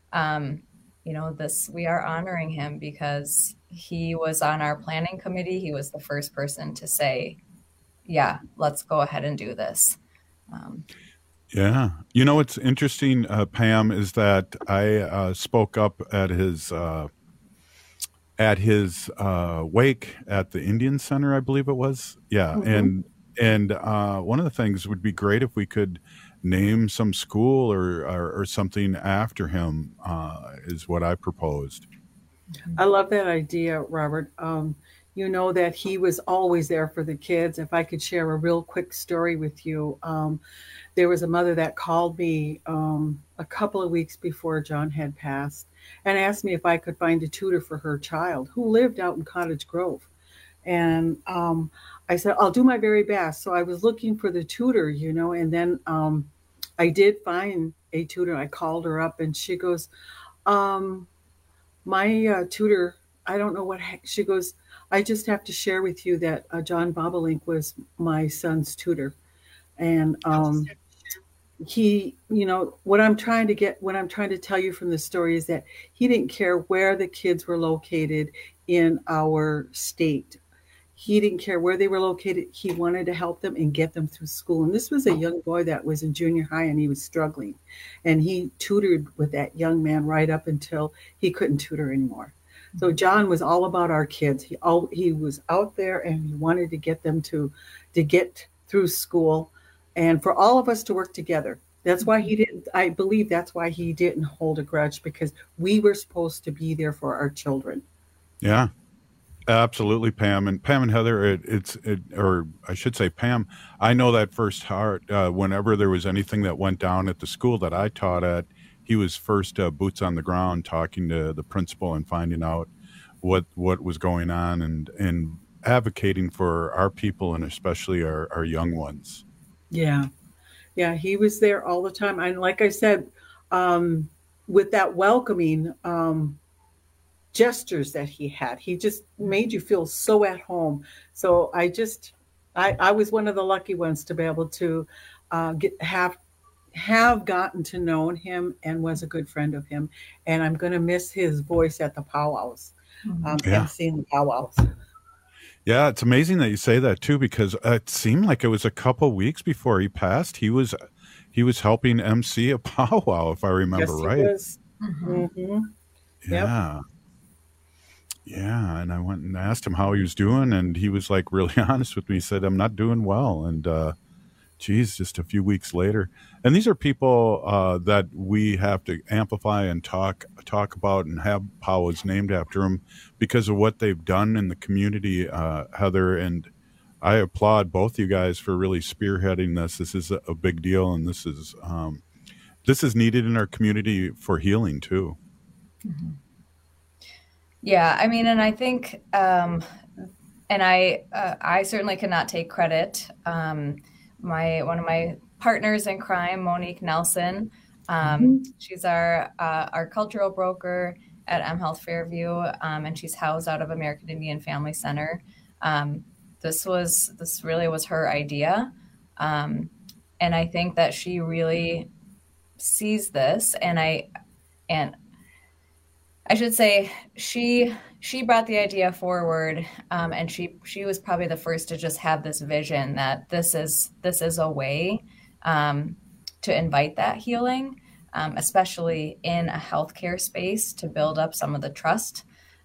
we are honoring him because he was on our planning committee. He was the first person to say, yeah, let's go ahead and do this. Yeah. What's interesting, Pam, is that I spoke up at his wake at the Indian Center, I believe it was. Yeah. Mm-hmm. And one of the things would be great if we could name some school or something after him, is what I proposed. I love that idea, Robert. you know that he was always there for the kids. If I could share a real quick story with you, there was a mother that called me a couple of weeks before John had passed and asked me if I could find a tutor for her child who lived out in Cottage Grove. And I said, I'll do my very best. So I was looking for the tutor, you know, and then I did find a tutor. I called her up and she goes, my tutor, I don't know what she goes, I just have to share with you that John Bobolink was my son's tutor. And he, you know, what I'm trying to tell you from the story is that he didn't care where the kids were located in our state. He didn't care where they were located. He wanted to help them and get them through school. And this was a young boy that was in junior high and he was struggling. And he tutored with that young man right up until he couldn't tutor anymore. So John was all about our kids. He was out there and he wanted to get them to get through school and for all of us to work together. That's why I believe that's why he didn't hold a grudge, because we were supposed to be there for our children. Yeah, absolutely, Pam. And Pam and Heather, or I should say Pam, I know that first heart. Whenever there was anything that went down at the school that I taught at, he was first boots on the ground, talking to the principal and finding out what was going on and advocating for our people and especially our young ones. Yeah. Yeah, he was there all the time. And like I said, with that welcoming gestures that he had, he just made you feel so at home. So I was one of the lucky ones to be able to have gotten to know him and was a good friend of him. And I'm going to miss his voice at the powwows, emceeing the powwows. Yeah, it's amazing that you say that too, because it seemed like it was a couple weeks before he passed. He was helping MC a powwow, if I remember right. Yes, he was. Mm-hmm. Yeah. Yep. Yeah, and I went and asked him how he was doing, and he was like really honest with me. He said, "I'm not doing well," and just a few weeks later. And these are people that we have to amplify and talk about and have powwows named after them because of what they've done in the community, Heather. And I applaud both you guys for really spearheading this. This is a big deal, and this is needed in our community for healing too. Mm-hmm. Yeah, I mean, and I think, and I certainly cannot take credit. One of my partners in crime, Monique Nelson, she's our cultural broker at mHealth Fairview, and she's housed out of American Indian Family Center. This really was her idea, and I think that she really sees this, and I should say she brought the idea forward, and she was probably the first to just have this vision that this is a way to invite that healing, especially in a healthcare space, to build up some of the trust,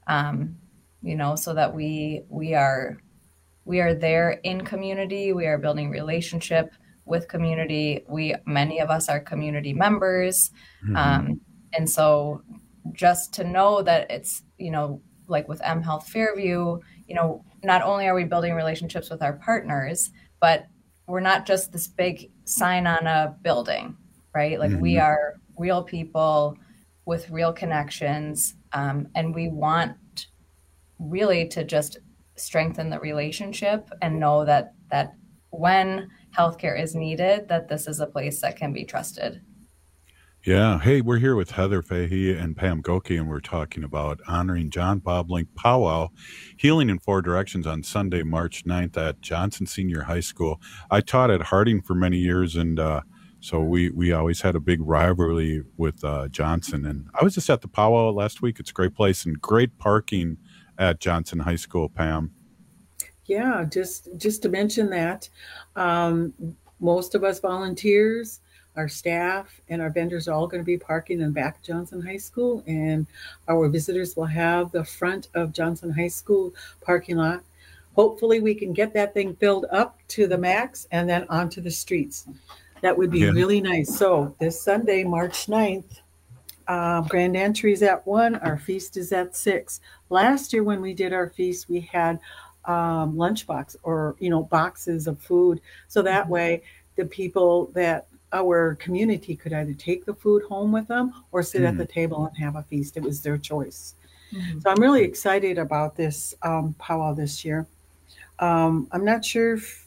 so that we are there in community, we are building relationship with community. Many of us are community members, and so just to know that it's, like with mHealth Fairview, not only are we building relationships with our partners, but we're not just this big sign on a building, right? Like we are real people with real connections. And we want really to just strengthen the relationship and know that when healthcare is needed, that this is a place that can be trusted. Yeah. Hey, we're here with Heather Fahey and Pam Goki, and we're talking about honoring John Bobolink Powwow, Healing in Four Directions on Sunday, March 9th at Johnson Senior High School. I taught at Harding for many years, and so we always had a big rivalry with Johnson. And I was just at the powwow last week. It's a great place and great parking at Johnson High School, Pam. Yeah, just to mention that most of us volunteers, our staff, and our vendors are all going to be parking in back of Johnson High School, and our visitors will have the front of Johnson High School parking lot. Hopefully we can get that thing filled up to the max and then onto the streets. That would be really nice. So this Sunday, March 9th, Grand entry is at 1. Our feast is at 6. Last year when we did our feast, we had lunchbox or, boxes of food. So that way the people that our community could either take the food home with them or sit at the table and have a feast. It was their choice. So I'm really excited about this powwow this year. I'm not sure if,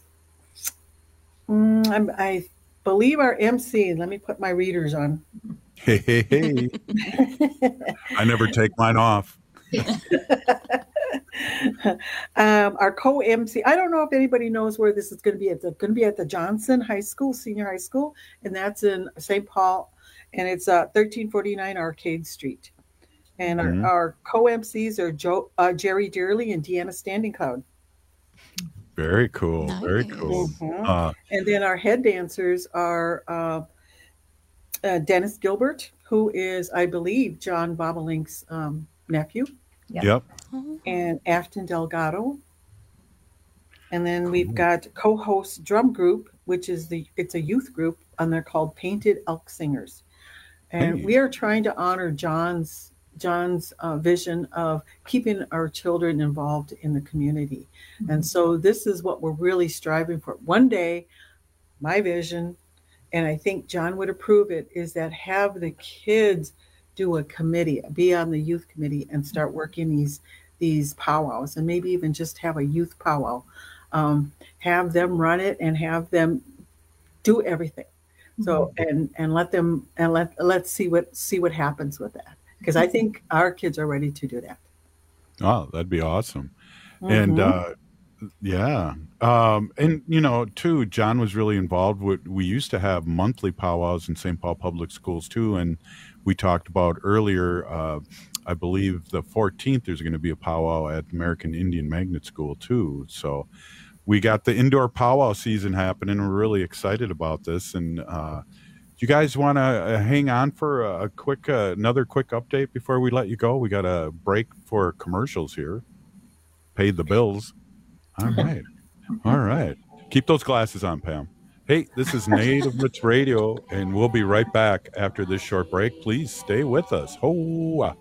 I believe our MC, let me put my readers on. Hey. I never take mine off. Our co-MC, I don't know if anybody knows where this is going to be. It's going to be at the Johnson High School, Senior High School, and that's in St. Paul, and it's 1349 Arcade Street. And our co-MCs are Jerry Dearly and Deanna Standing Cloud. Very cool. Nice. Very cool. And then our head dancers are Dennis Gilbert, who is, I believe, John Bobolink's nephew. Yep. And Afton Delgado. And then we've got co-host drum group, which is it's a youth group, and they're called Painted Elk Singers. And we are trying to honor John's vision of keeping our children involved in the community. And so this is what we're really striving for. One day, my vision, and I think John would approve it, is that have the kids do a committee, be on the youth committee and start working these powwows, and maybe even just have a youth powwow. Have them run it and have them do everything. So and let them let's see what happens with that. Because I think our kids are ready to do that. Oh, that'd be awesome. And and too, John was really involved with, we used to have monthly powwows in St. Paul Public Schools too, and we talked about earlier, I believe the 14th there's going to be a powwow at American Indian Magnet School too. So we got the indoor powwow season happening. We're really excited about this. And you guys want to hang on for another quick update before we let you go? We got a break for commercials here. Paid the bills. All right. All right. Keep those glasses on, Pam. Hey, this is Native Roots Radio, and we'll be right back after this short break. Please stay with us. Ho!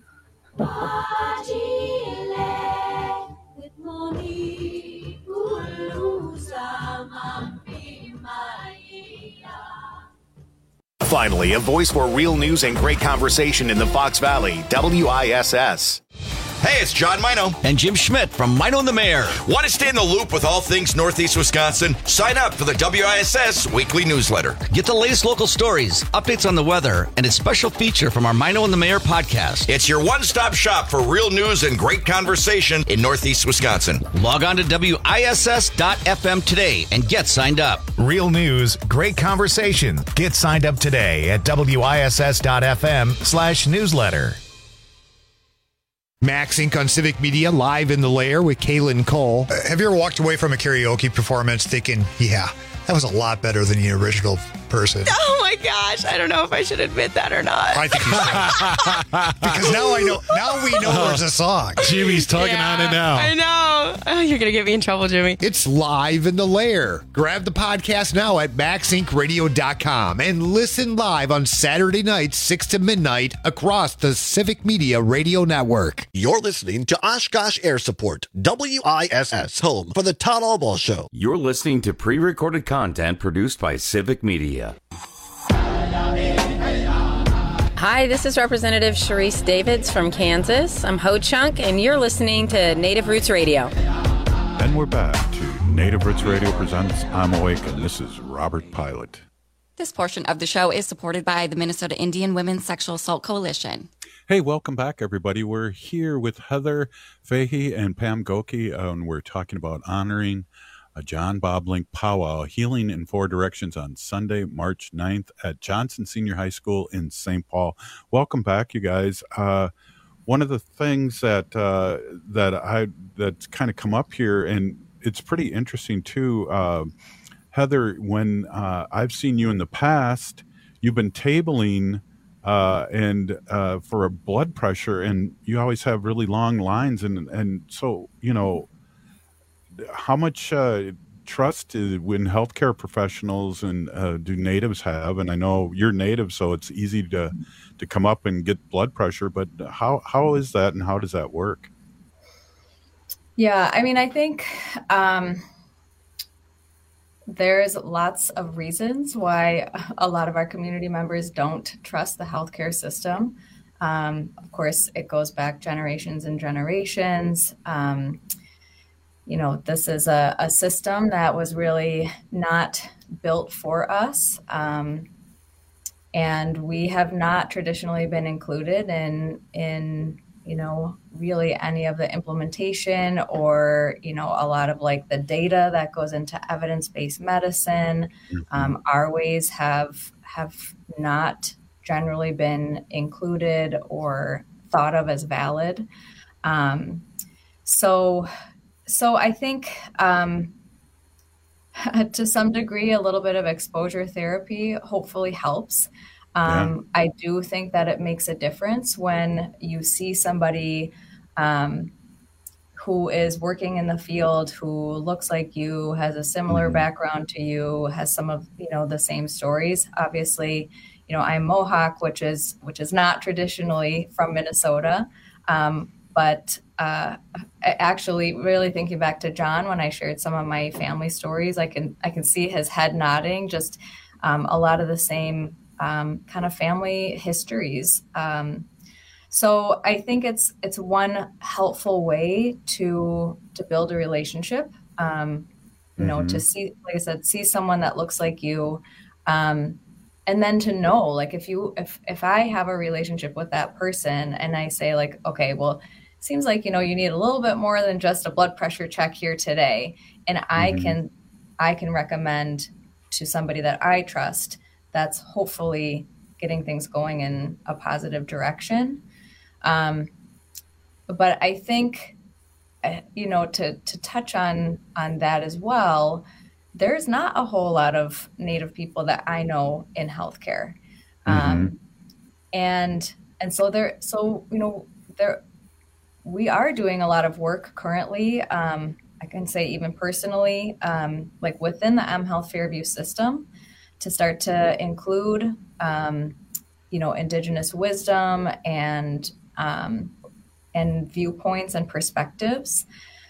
Finally, a voice for real news and great conversation in the Fox Valley, WISS. Hey, it's John Mino. And Jim Schmidt from Mino and the Mayor. Want to stay in the loop with all things Northeast Wisconsin? Sign up for the WISS weekly newsletter. Get the latest local stories, updates on the weather, and a special feature from our Mino and the Mayor podcast. It's your one-stop shop for real news and great conversation in Northeast Wisconsin. Log on to WISS.FM today and get signed up. Real news, great conversation. Get signed up today at WISS.FM/newsletter. Max Inc. on Civic Media, live in the lair with Kaylin Cole. Have you ever walked away from a karaoke performance thinking, yeah, that was a lot better than the original person? Oh my gosh, I don't know if I should admit that or not. I think you should. Because now we know there's a song. Jimmy's tugging on it now. I know. Oh, you're going to get me in trouble, Jimmy. It's live in the lair. Grab the podcast now at maxincradio.com and listen live on Saturday nights, 6 to midnight across the Civic Media Radio Network. You're listening to Oshkosh Air Support, WISS, home for the Todd Albaugh Show. You're listening to pre-recorded content produced by Civic Media. Hi, this is Representative Sharice Davids from Kansas. I'm Ho Chunk, and you're listening to Native Roots Radio. And we're back to Native Roots Radio presents I'm Awake, and this is Robert Pilot. This portion of the show is supported by the Minnesota Indian Women's Sexual Assault Coalition. Hey, welcome back, everybody. We're here with Heather Fahey and Pam Goki, and we're talking about honoring a John Bobolink powwow, Healing in Four Directions, on Sunday, March 9th at Johnson Senior High School in St. Paul. Welcome back, you guys. One of the things that's kind of come up here, and it's pretty interesting too, Heather, when I've seen you in the past, you've been tabling and for a blood pressure, and you always have really long lines, and so, you know, how much trust when healthcare professionals and do natives have? And I know you're native, so it's easy to come up and get blood pressure. But how is that, and how does that work? Yeah, I mean, I think there's lots of reasons why a lot of our community members don't trust the healthcare system. Of course, it goes back generations and generations. This is a system that was really not built for us. And we have not traditionally been included in really any of the implementation or, a lot of like the data that goes into evidence-based medicine. Our ways have not generally been included or thought of as valid. So I think to some degree, a little bit of exposure therapy hopefully helps. I do think that it makes a difference when you see somebody who is working in the field, who looks like you, has a similar background to you, has some of the same stories. Obviously, I'm Mohawk, which is not traditionally from Minnesota, but actually, really thinking back to John when I shared some of my family stories, I can see his head nodding. Just a lot of the same kind of family histories. So I think it's one helpful way to build a relationship. To see, like I said, see someone that looks like you, and then to know, like if I have a relationship with that person and I say like, okay, well, seems like, you need a little bit more than just a blood pressure check here today. And I can recommend to somebody that I trust that's hopefully getting things going in a positive direction. But I think, to touch on that as well, there's not a whole lot of Native people that I know in healthcare. And so we are doing a lot of work currently. I can say even personally, like within the mHealth Fairview system, to start to include, Indigenous wisdom and viewpoints and perspectives.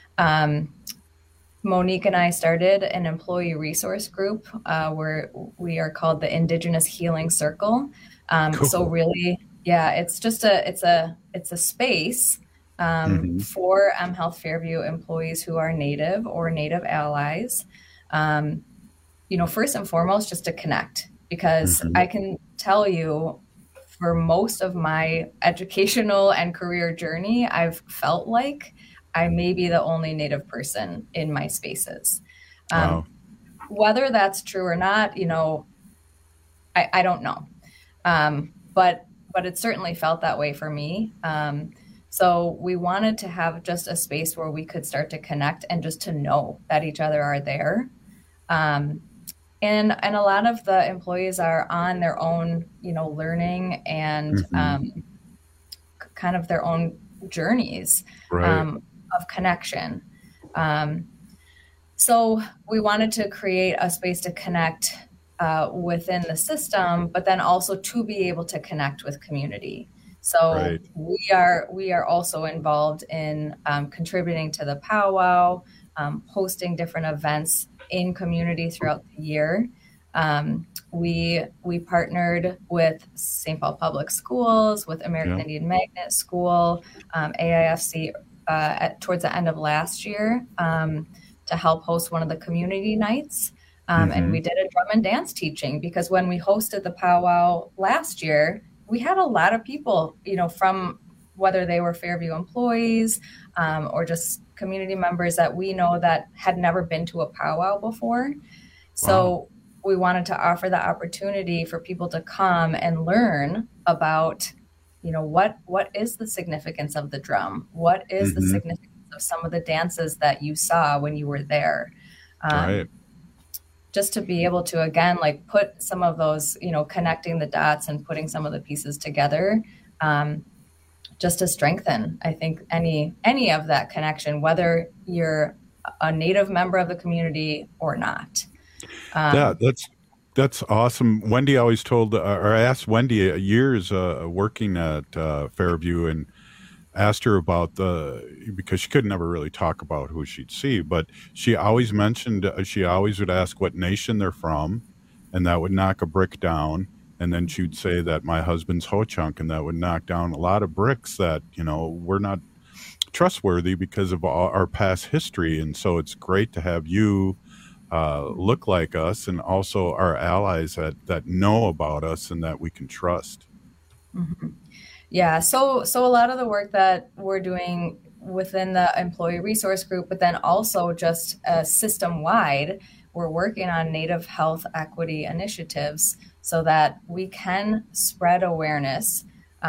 Monique and I started an employee resource group where we are called the Indigenous Healing Circle. Cool. So really, it's just it's a space for mHealth Fairview employees who are Native or Native allies. First and foremost, just to connect, because I can tell you, for most of my educational and career journey, I've felt like I may be the only Native person in my spaces. Wow. Whether that's true or not, I don't know. But it certainly felt that way for me. So we wanted to have just a space where we could start to connect and just to know that each other are there. And a lot of the employees are on their own, learning and kind of their own journeys of connection. So we wanted to create a space to connect within the system, but then also to be able to connect with community. So we are also involved in contributing to the powwow, hosting different events in community throughout the year. We partnered with St. Paul Public Schools, with American Indian Magnet School, AIFC towards the end of last year to help host one of the community nights. And we did a drum and dance teaching, because when we hosted the powwow last year, we had a lot of people, from whether they were Fairview employees or just community members that we know that had never been to a powwow before. So we wanted to offer the opportunity for people to come and learn about, what is the significance of the drum? What is the significance of some of the dances that you saw when you were there? Just to be able to, again, like put some of those, connecting the dots and putting some of the pieces together, just to strengthen, I think, any of that connection, whether you're a Native member of the community or not. Yeah, that's awesome. Wendy always told, or I asked Wendy years working at Fairview, and asked her about because she could never really talk about who she'd see, but she always mentioned, she always would ask what nation they're from, and that would knock a brick down. And then she'd say that my husband's Ho-Chunk, and that would knock down a lot of bricks that, we're not trustworthy because of our past history. And so it's great to have you look like us, and also our allies that know about us and that we can trust. Mm-hmm. Yeah. So a lot of the work that we're doing within the employee resource group, but then also just system wide, we're working on Native health equity initiatives so that we can spread awareness,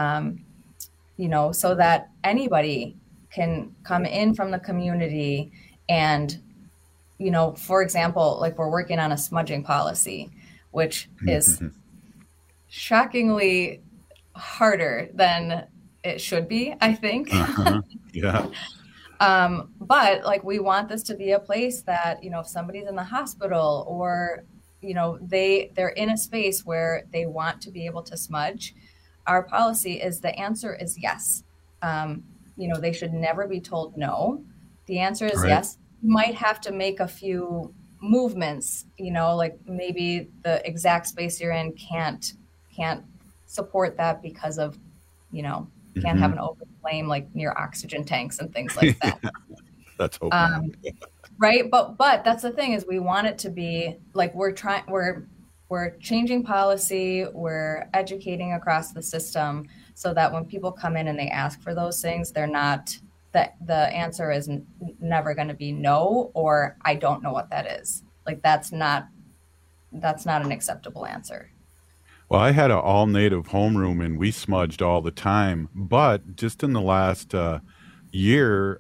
so that anybody can come in from the community and, for example, like we're working on a smudging policy, which is shockingly harder than it should be, I think. Yeah. But like, we want this to be a place that, if somebody's in the hospital or, they're in a space where they want to be able to smudge, our policy is the answer is yes. They should never be told no. The answer is yes. You might have to make a few movements, like maybe the exact space you're in can't support that because of, can't have an open flame like near oxygen tanks and things like that. That's open. Right. But that's the thing, is we want it to be like, we're changing policy, we're educating across the system so that when people come in and they ask for those things, they're not, that the answer is never going to be no, or I don't know what that is. Like, that's not an acceptable answer. Well, I had an all-native homeroom, and we smudged all the time. But just in the last year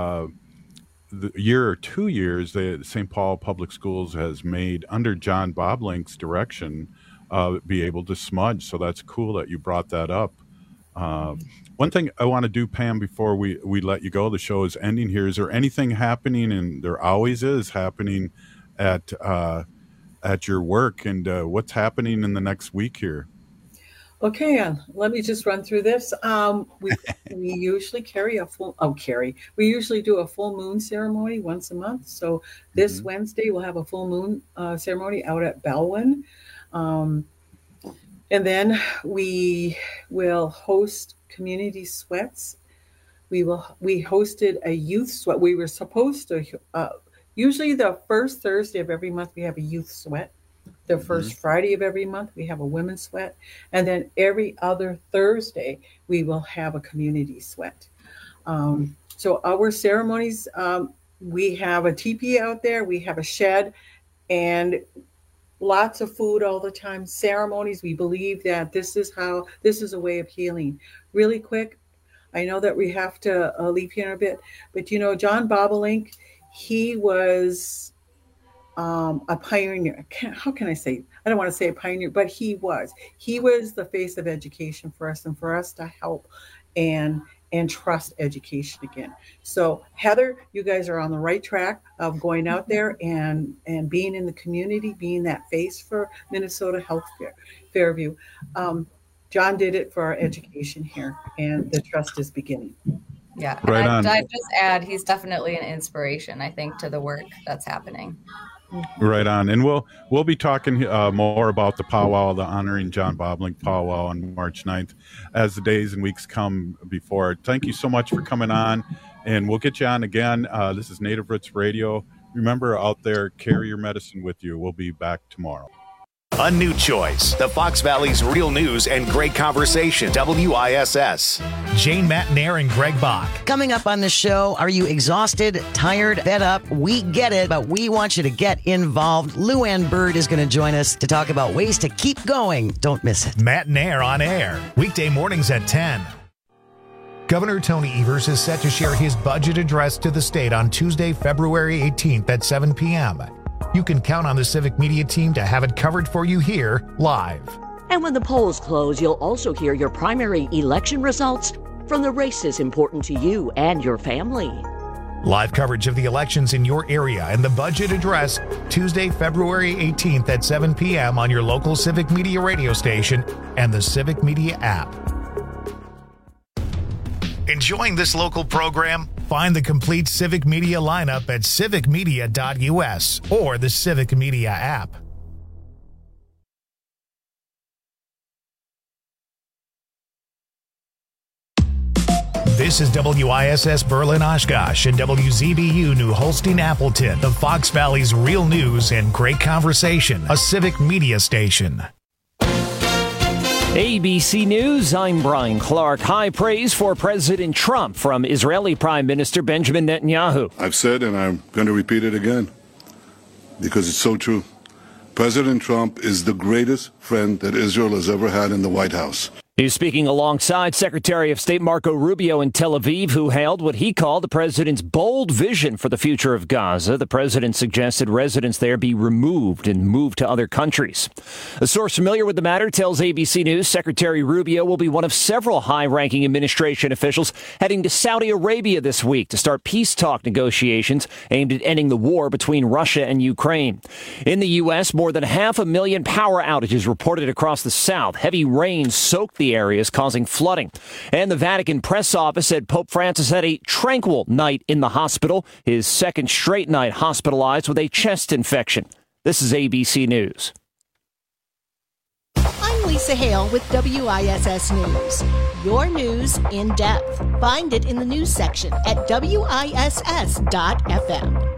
or 2 years, the St. Paul Public Schools has made, under John Boblink's direction, be able to smudge. So that's cool that you brought that up. One thing I want to do, Pam, before we let you go, the show is ending here. Is there anything happening, and there always is happening, at your work, and what's happening in the next week here? Okay, let me just run through this. We usually we usually do a full moon ceremony once a month. So this Wednesday we'll have a full moon ceremony out at Bellwyn. And then we will host community sweats. We hosted a youth sweat. We were supposed to, usually the first Thursday of every month we have a youth sweat. The first Friday of every month, we have a women's sweat. And then every other Thursday, we will have a community sweat. So our ceremonies, we have a teepee out there, we have a shed, and lots of food all the time. Ceremonies, we believe that this is a way of healing. Really quick, I know that we have to leave here in a bit, but John Bobolink, he was a pioneer. How can I say? I don't want to say a pioneer, but he was the face of education for us, and for us to help and trust education again. So Heather, you guys are on the right track of going out there and being in the community, being that face for Minnesota Health Fairview. John did it for our education here, and the trust is beginning. Yeah, right and I'd just add, he's definitely an inspiration, I think, to the work that's happening. Right on. And we'll be talking more about the powwow, the Honoring John Boblink powwow on March 9th as the days and weeks come before. Thank you so much for coming on, and we'll get you on again. This is Native Roots Radio. Remember, out there, carry your medicine with you. We'll be back tomorrow. A new choice. The Fox Valley's real news and great conversation. WISS. Jane Matnair and Greg Bach. Coming up on the show, are you exhausted, tired, fed up? We get it, but we want you to get involved. Lou Ann Bird is going to join us to talk about ways to keep going. Don't miss it. Matnair on air. Weekday mornings at 10. Governor Tony Evers is set to share his budget address to the state on Tuesday, February 18th at 7 p.m. You can count on the Civic Media team to have it covered for you here, live. And when the polls close, you'll also hear your primary election results from the races important to you and your family. Live coverage of the elections in your area and the budget address Tuesday, February 18th at 7 p.m. on your local Civic Media radio station and the Civic Media app. Enjoying this local program? Find the complete Civic Media lineup at civicmedia.us or the Civic Media app. This is WISS Berlin Oshkosh and WZBU New Holstein Appleton, the Fox Valley's real news and great conversation, a Civic Media station. ABC News, I'm Brian Clark. High praise for President Trump from Israeli Prime Minister Benjamin Netanyahu. I've said, and I'm going to repeat it again, because it's so true. President Trump is the greatest friend that Israel has ever had in the White House. He's speaking alongside Secretary of State Marco Rubio in Tel Aviv, who hailed what he called the president's bold vision for the future of Gaza. The president suggested residents there be removed and moved to other countries. A source familiar with the matter tells ABC News Secretary Rubio will be one of several high-ranking administration officials heading to Saudi Arabia this week to start peace talk negotiations aimed at ending the war between Russia and Ukraine. In the U.S., more than 500,000 power outages reported across the South. Heavy rain soaked the areas, causing flooding. And the Vatican press office said Pope Francis had a tranquil night in the hospital, his second straight night hospitalized with a chest infection. This is ABC News. I'm Lisa Hale with WISS News. Your news in depth. Find it in the news section at WISS.FM.